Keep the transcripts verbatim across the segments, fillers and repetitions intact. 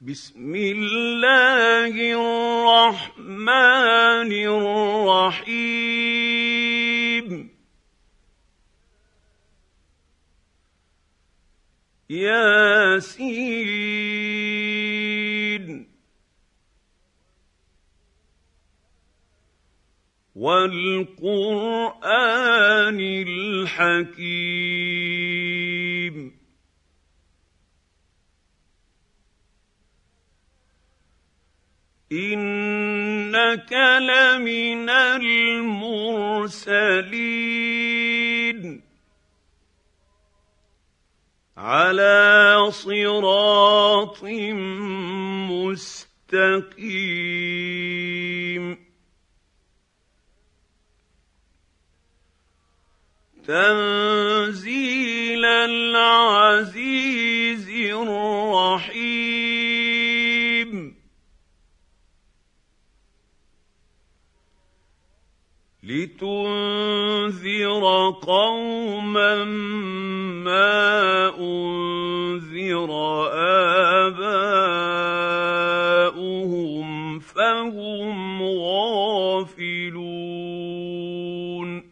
بسم الله الرحمن الرحيم ياسين والقرآن الحكيم إنك لمن المرسلين على صراط مستقيم تنزيل العزيز الرحيم لتنذر قوما ما أنذر آباؤهم فهم غافلون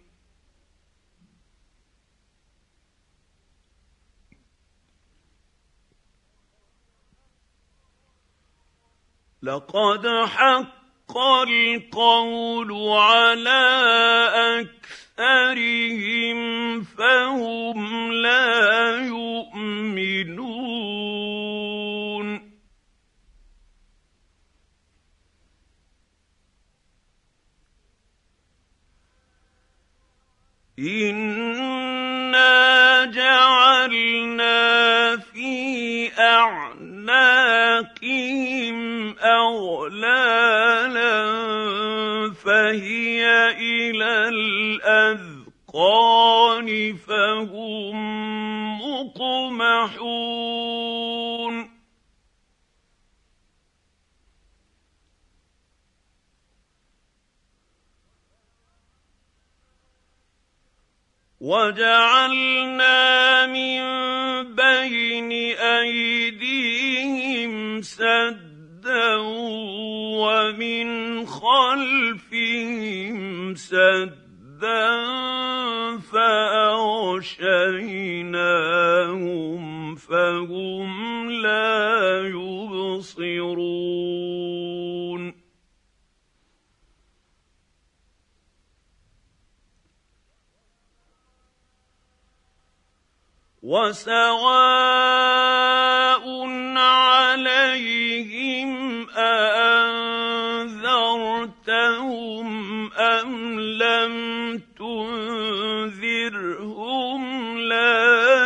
لقد حق القول على أكثرهم فهم لا يؤمنون إنا جعلنا في أعناقهم أغلالا فهي إلى الأذقان فهم مقمحون وجعلنا من بين أيديهم سدا ومن خلفهم سدا فأغشيناهم فهم لا يبصرون وسواء عليهم أأنذرتهم أم لم تنذرهم لا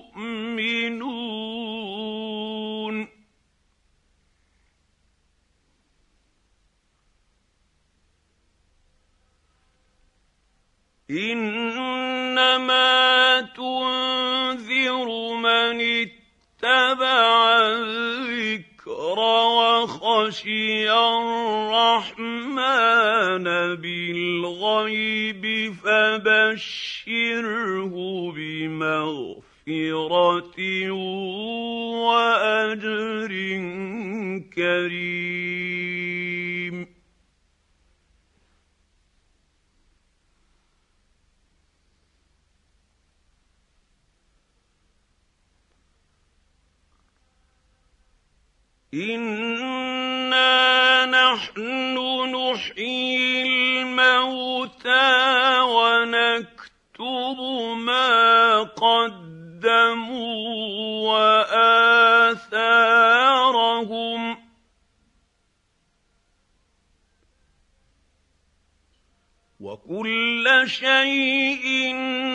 يؤمنون إنما تنذر من اتبع الذكر وخشي الرحمن بالغيب فبشره بمغفرة وأجر كريم إنا نحن نحيي الموتى ونكتب ما قدموا وآثارهم وكل شيء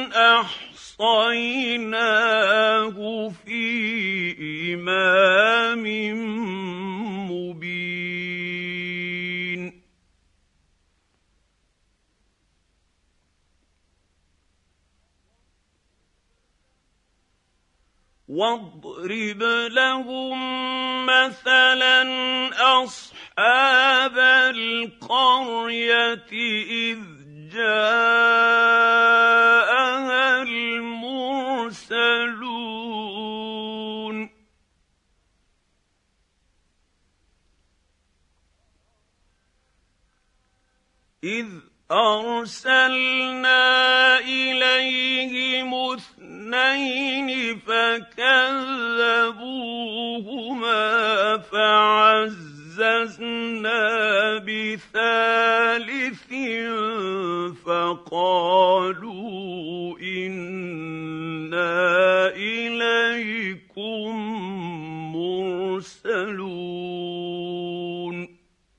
أحصيناه في إمام مبين واضرب لهم مثلا أصحاب القرية إذ جاءها المرسلون إذ أرسلنا إليهم اثنين فكذبوهما فعززنا بثالث فقالوا إنا إليكم مرسلون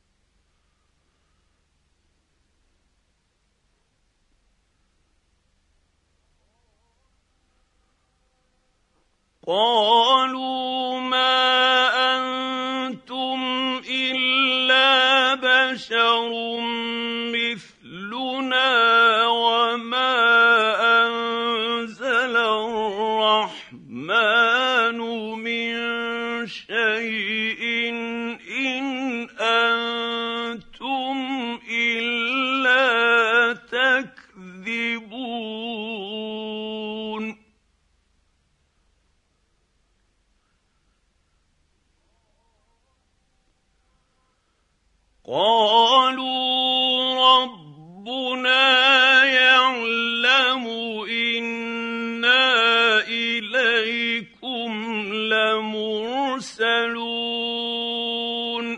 قالوا ما أنتم إلا بشر مثلنا وما أنزل الرحمن من شيء إن أنتم إلا تكذبون قالوا ربنا يعلم إنا إليكم لمرسلون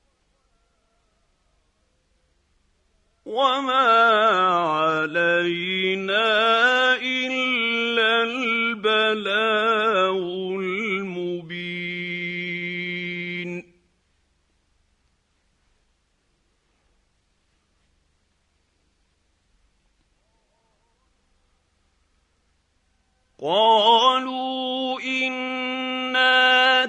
وما علينا إلا البلاغ المبين قالوا إنا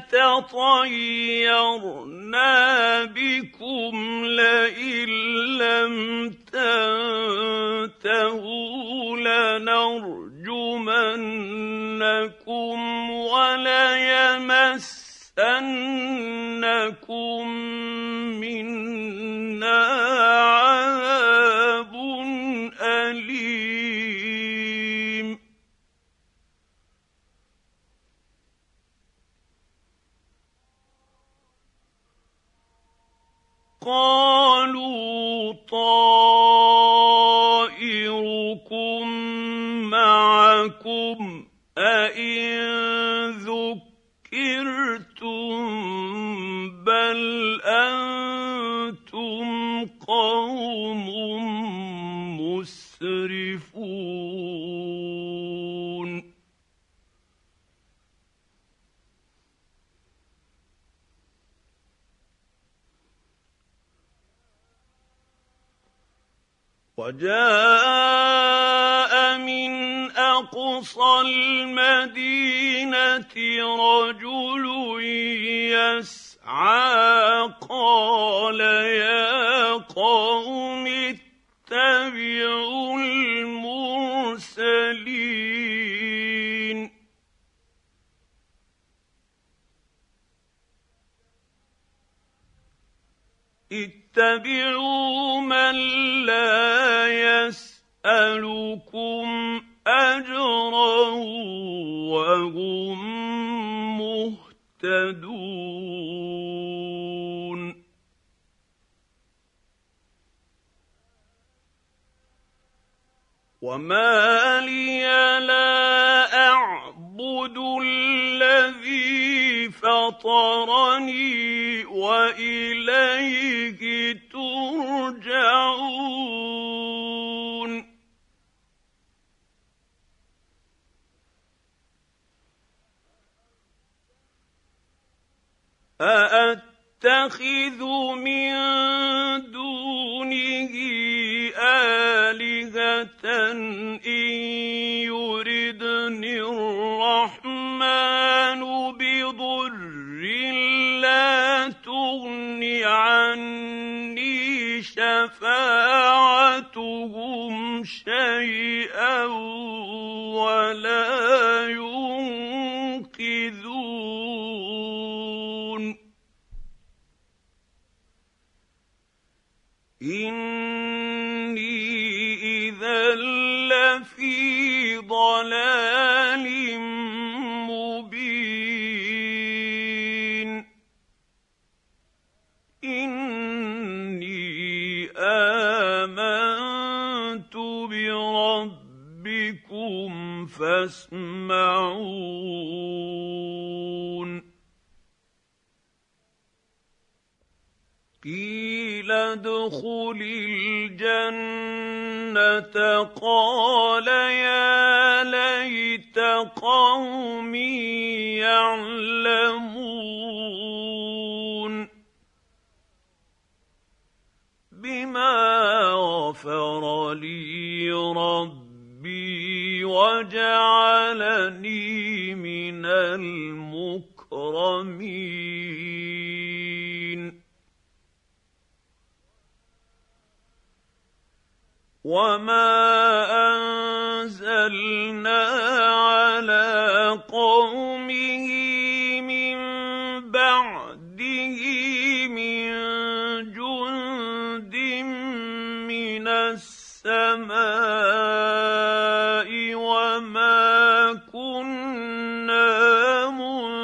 تطيرنا بكم لئن لم تنتهوا لنرجمنكم وليمسنكم منا عذاب أليم قالوا طائركم معكم أئن ذكرتم بل أنتم قوم مسرفون وجاء من أقصى المدينة رجل يسعى قال يا قوم اتبعوا المرسلين اتبعوا من لا يسألكم أجرا وهم مهتدون وما لي لا أعبد الذي فطرني وإليه ترجعون أأتخذ من دونه آلهة إن يردني الرحمن بضر لا تغن عني شفاعتهم شيئا ولا ينقذون إني إذا لفي ضلال مبين إني آمنت يسمعون قيل ادخل الجنة قال يا ليت قومي يعلمون بما غفر لي ربي وجعلني من المكرمين وما أنزلنا على قومه من بعده من جند من السماء وما كنا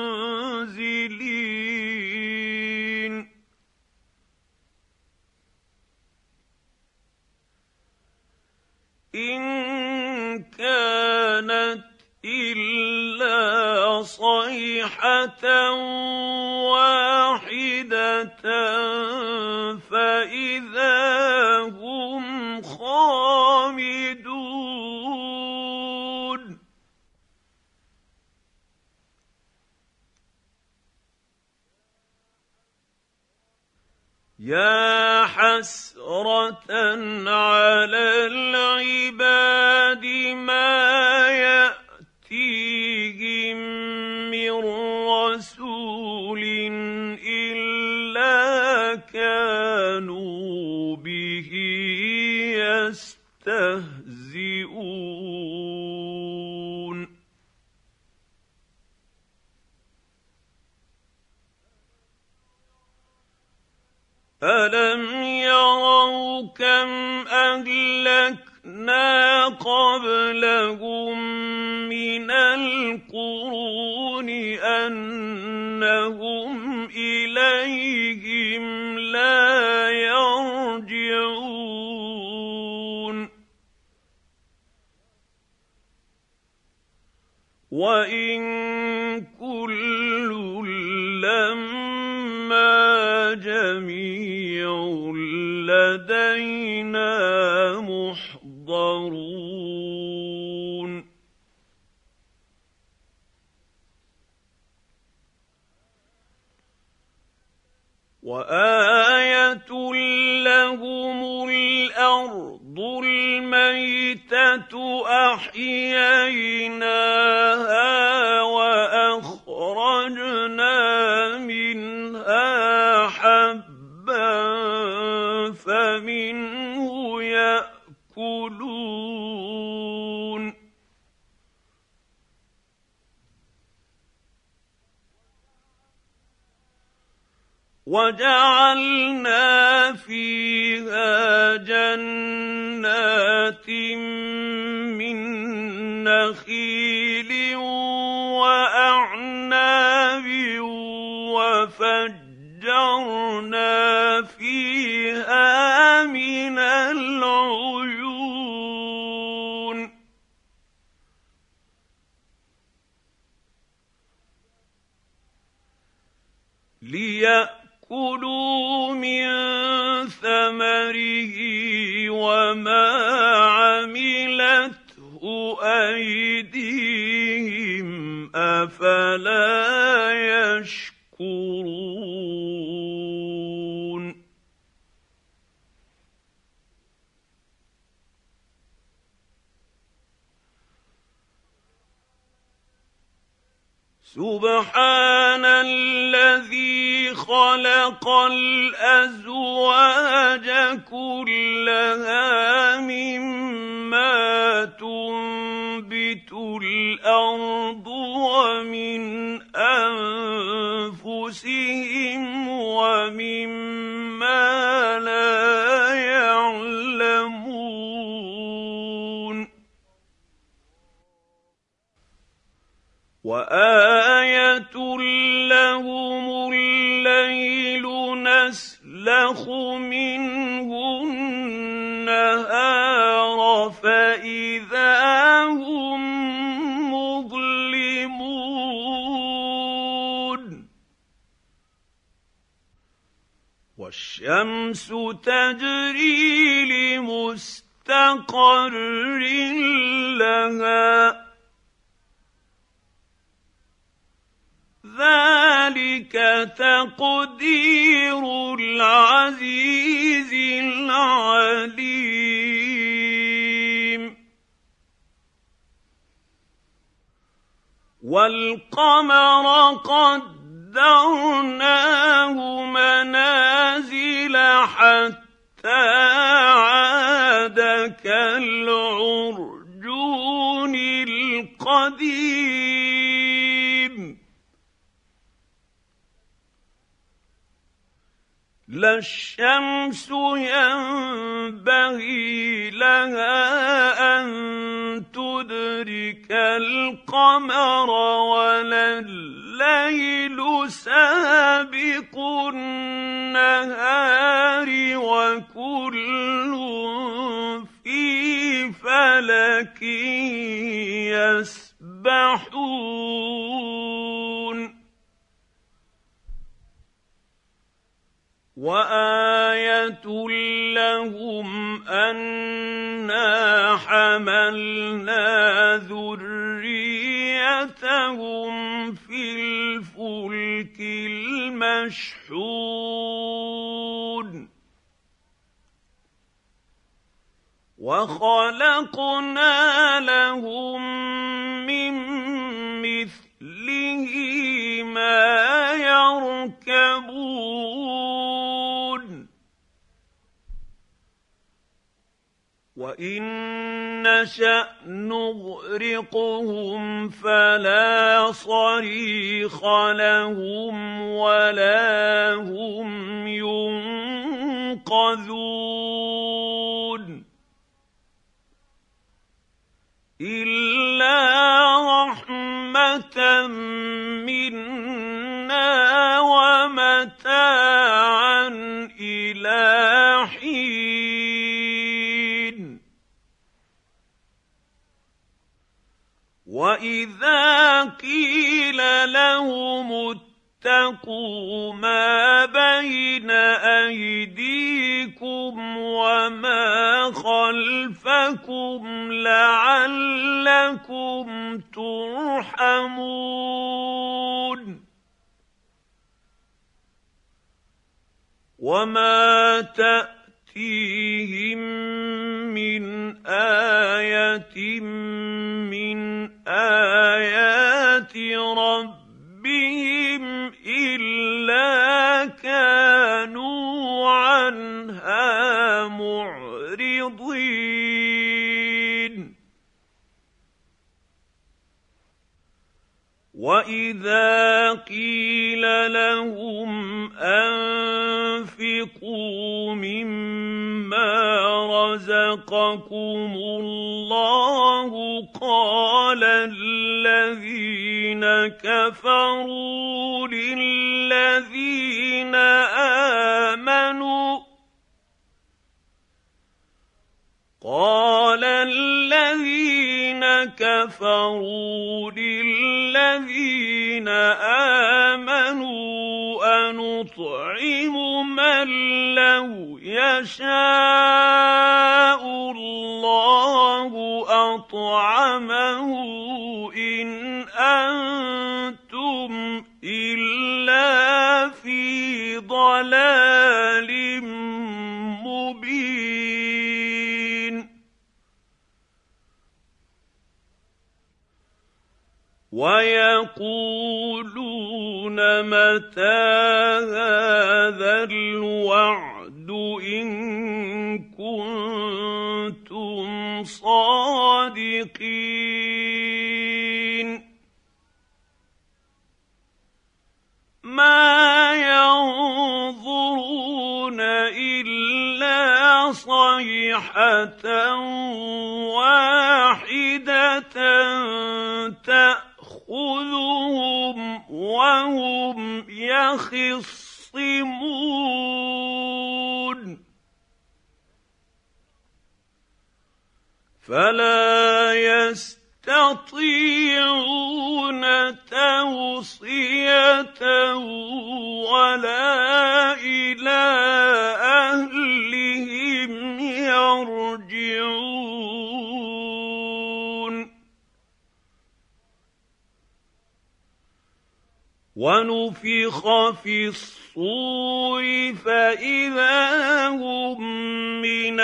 منزلين إن كانت إلا صيحة واحدة فإذا هم خامدون يا حسرة على العباد ما يأتيهم من رسول إلا كانوا به يستهزئون ألم يروا كم أهلكنا قبلهم من القرون أنهم إليهم لا يرجعون وإن كل لما جميع لدينا محضرون وآية لهم الأرض الميتة أحييناها وأخرجنا منها حبا فمنه يأكلون وجعلنا فيها جنات من نخيل وأعناب وفجرنا فيها من العيون ليأكلوا من ثمره وما عملته أيديهم أفلا يشكرون سبحان الذي خلق الأزواج كلها مما تنبت الأرض ومن أنفسهم ومما لا يعلمون وآية لهم الليل نسلخ منه النهار فإذا هم والشمس تجري لمستقر لها ذلك تقدير العزيز العليم والقمر قدرناه منازل حتى عاد كالعرجون القديم لا الشمس ينبغي لها أن تدرك القمر ولا الليل سابق النهار وكل في فلك يسبحون وآية لهم أنا حملنا ذريتهم في الفلك المشحون وخلقنا لهم من مثله ما يركبون وإن نشأ نغرقهم فلا صريخ لهم ولا هم ينقذون إلا رحمة منا ومتاعا إلى حين وإذا قيل لهم اتقوا ما بين أيديكم وما خلفكم لعلكم ترحمون وما تأتيهم من آية من آيات ربهم إلا كانوا عنها معرضين وإذا قيل لهم أنفقوا مما رزقكم الله قال الذين كفروا للذين آمنوا قال الذين كفروا للذين آمنوا أنطعم من لو يشاء الله أطعمه إن أنتم إلا في ضلال مبين ويقولون متى هذا الوعد إن كنتم صادقين ما ينظرون إلا صيحة واحدة تأخذهم وهم يخصمون فلا يستطيعون توصية ولا إلى ونفخ في الصور فإذا هم من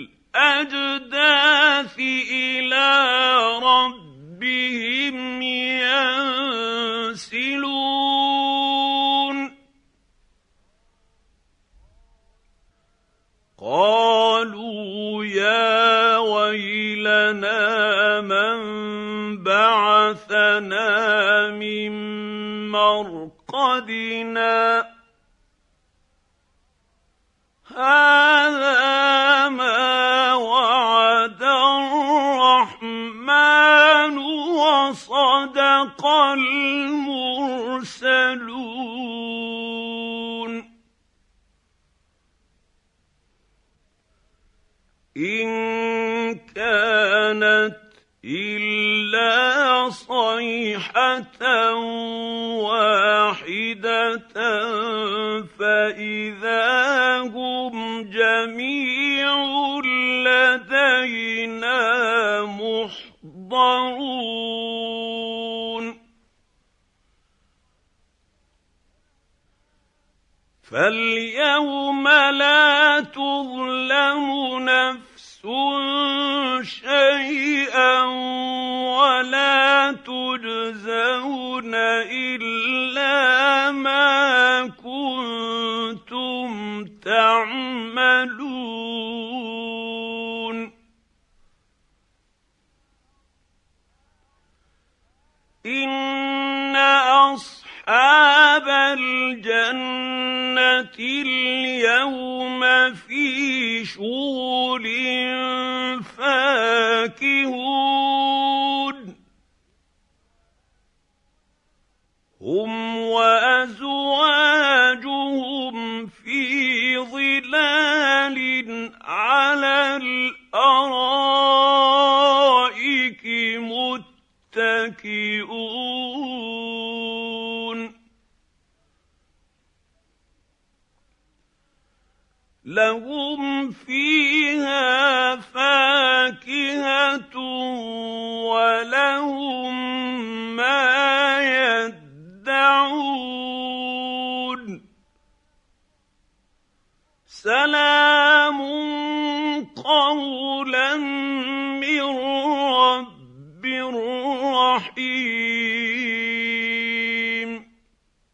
الأجداث إلى ربهم ينسلون قالوا يا ويلنا من بعثنا من مرقدنا هذا ما وعد الرحمن وصدق المرسلون إن كانت إلا صيحة واحدة فإذا هم جميع لدينا محضرون فاليوم لا تظلم نفس شيئا ولا تجزون إلا ما كنتم تعملون إن أصحاب الجنة اليوم في شغل فاكهون هم وأزواجهم في ظلال على الأرائك متكئون لهم فيها فاكهة ولهم ما يدعون سلام قولا من رب رحيم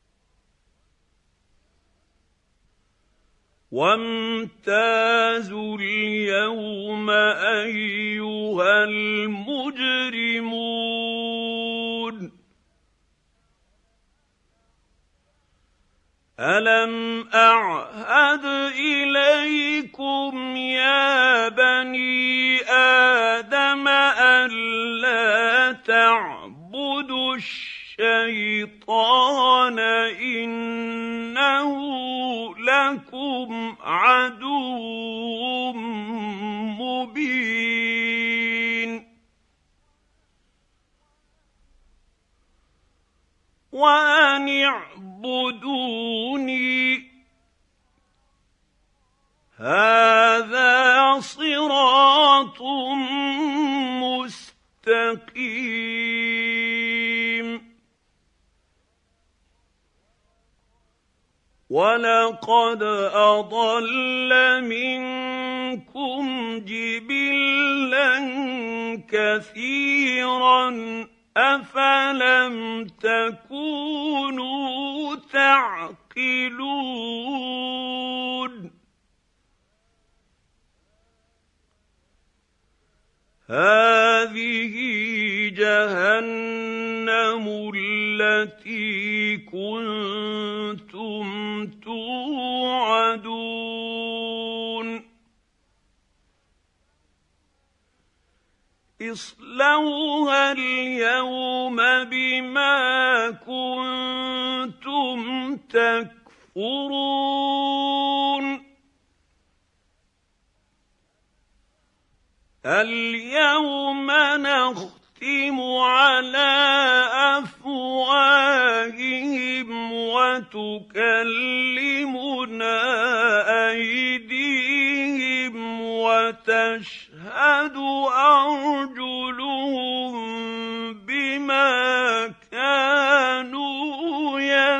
وامتازوا اليوم أيها المجرمون ألم أعهد إليكم يا بني آدم ألا تعبدوا الشيطان إنه لكم عدو مبين وأن اعبدوني هذا صراط مستقيم وَلَقَدْ أَضَلَّ مِنكُمْ جِبِلًّا كَثِيرًا أَفَلَمْ تَكُونُوا تَعْقِلُونَ هَٰذِهِ جَهَنَّمُ الَّتِي كُنتُمْ تُوعَدُونَ اصْلَوْهَا الْيَوْمَ بِمَا كُنتُمْ تَكْفُرُونَ الْيَوْمَ نَخْتِمُ عَلَىٰ أَفْوَاهِهِمْ وَتُكَلِّمُنَا أَيْدِيهِمْ وَتَشْهَدُ أَرْجُلُهُم بِمَا كَانُوا يَعْمَلُونَ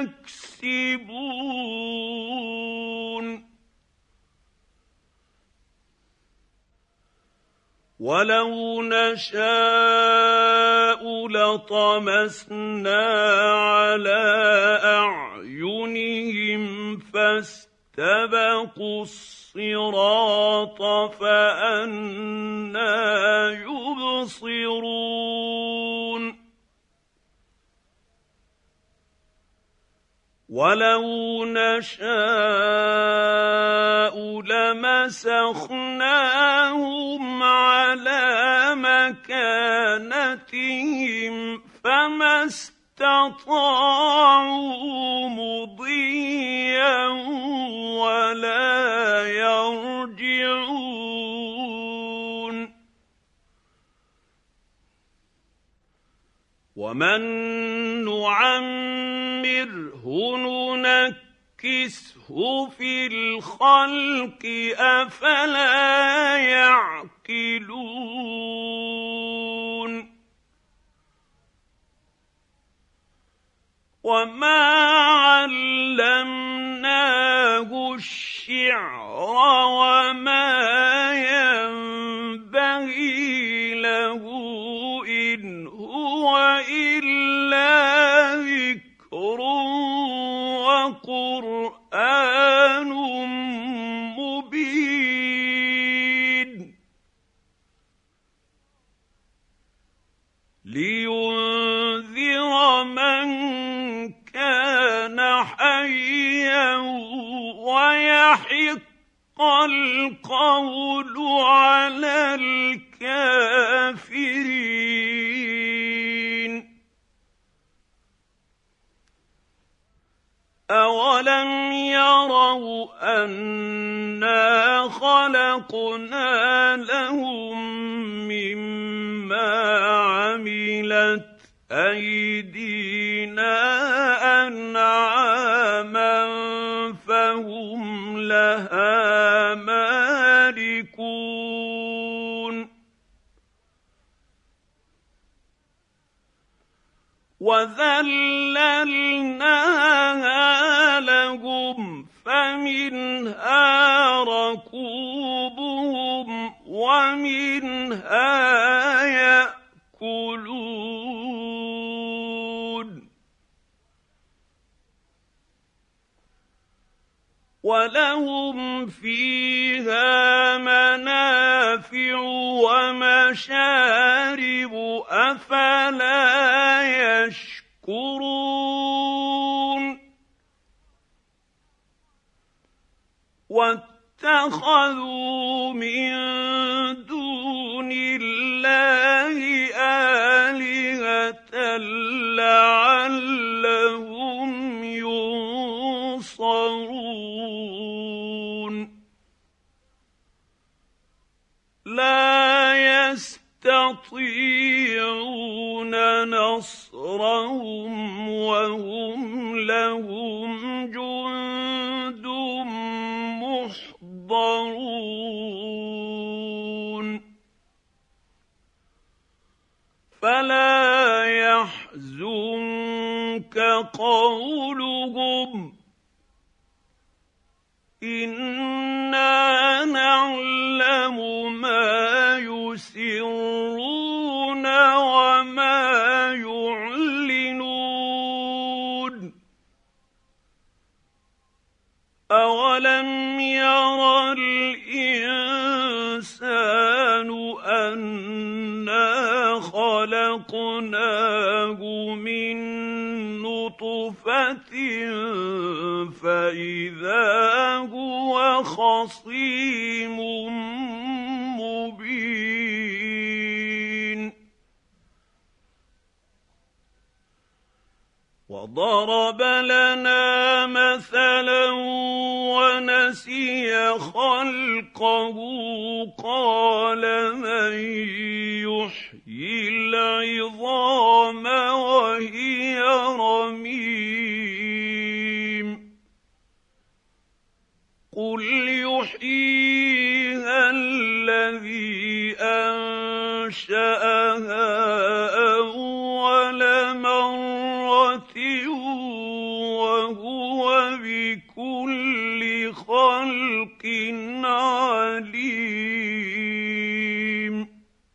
وَلَوْ نَشَاءُ لَطَمَسْنَا عَلَىٰ أَعْيُنِهِمْ فَاسْتَبَقُوا الصِّرَاطَ فَأَنَّىٰ يُبْصِرُونَ وَلَوْ نَشَاءُ لَمَسَخْنَاهُمْ عَلَىٰ مَكَانَتِهِمْ فَمَا اسْتَطَاعُوا مُضِيًّا وَلَا يَرْجِعُونَ وَمَن نُّعَمِّرْهُ نُنَكِّسْهُ فِي الْخَلْقِ ۖ أَفَلَا يَعْقِلُونَ وَمَا عَلَّمْنَاهُ الشِّعْرَ وَمَا يَنبَغِي لَهُ ۖ إِنْ هُوَ إِلَّا ذِكْرٌ وَقُرْآنٌ مُّبِينٌ لِيُنذِرَ مَن كَانَ حَيًّا وَيَحِقَّ الْقَوْلُ عَلَى الْكَافِرِينَ أَوَلَمْ يَرَوْا أَنَّا خَلَقْنَا لَهُم مِّمَّا عَمِلَتْ أَيْدِينَا أَنْعَامًا فَهُمْ لَهَا مَالِكُونَ وَذَلَّلْنَاهَا لَهُمْ فَمِنْهَا رَكُوبُهُمْ وَمِنْهَا يَأْكُلُونَ وَلَهُمْ فِيهَا مَنَافِعُ وَمَشَارِبُ ۖ أَفَلَا يَشْكُرُونَ وَاتَّخَذُوا مِن دُونِ اللَّهِ آلِهَةً لَّعَلَّهُمْ يُنصَرُونَ لَا يَسْتَطِيعُونَ نَصْرَهُمْ وَهُمْ لَهُمْ جُندٌ مُّحْضَرُونَ فَلَا يَحْزُنكَ قَوْلُهُمْ ۘ إِنَّا نَعْلَمُ مَا يُسِرُّونَ وَمَا يُعْلِنُونَ أَوَلَمْ يَرَ الْإِنسَانُ أَنَّا خَلَقْنَاهُ مِن نُّطْفَةٍ فَإِذَا هُوَ خَصِيمٌ مُّبِينٌ وَضَرَبَ لَنَا مَثَلًا وَنَسِيَ خَلْقَهُ قَالَ مَن يُحْيِي الْعِظَامَ وَهِيَ رَمِيمٌ قُلْ يُحْيِيهَا الَّذِي أَنشَأَهَا أَوَّلَ مَرَّةٍ وَهُوَ بِكُلِّ خَلْقٍ عَلِيمٌ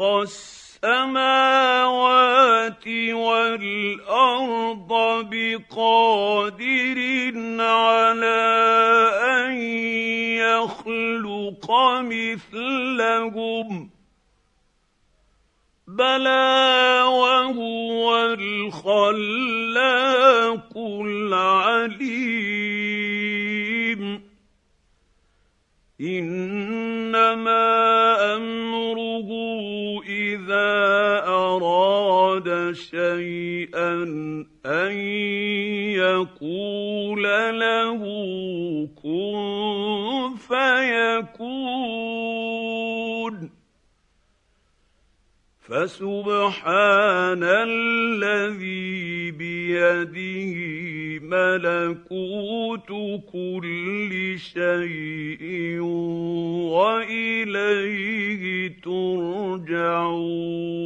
السماوات والارض بقادر على ان يخلق مثلهم بلى وهو الخلاق العليم انما امره اذا اراد شيئا ان يقول له كن فيكون فسبحان الذي بيده ملكوت كل شيء واليه ترجعون.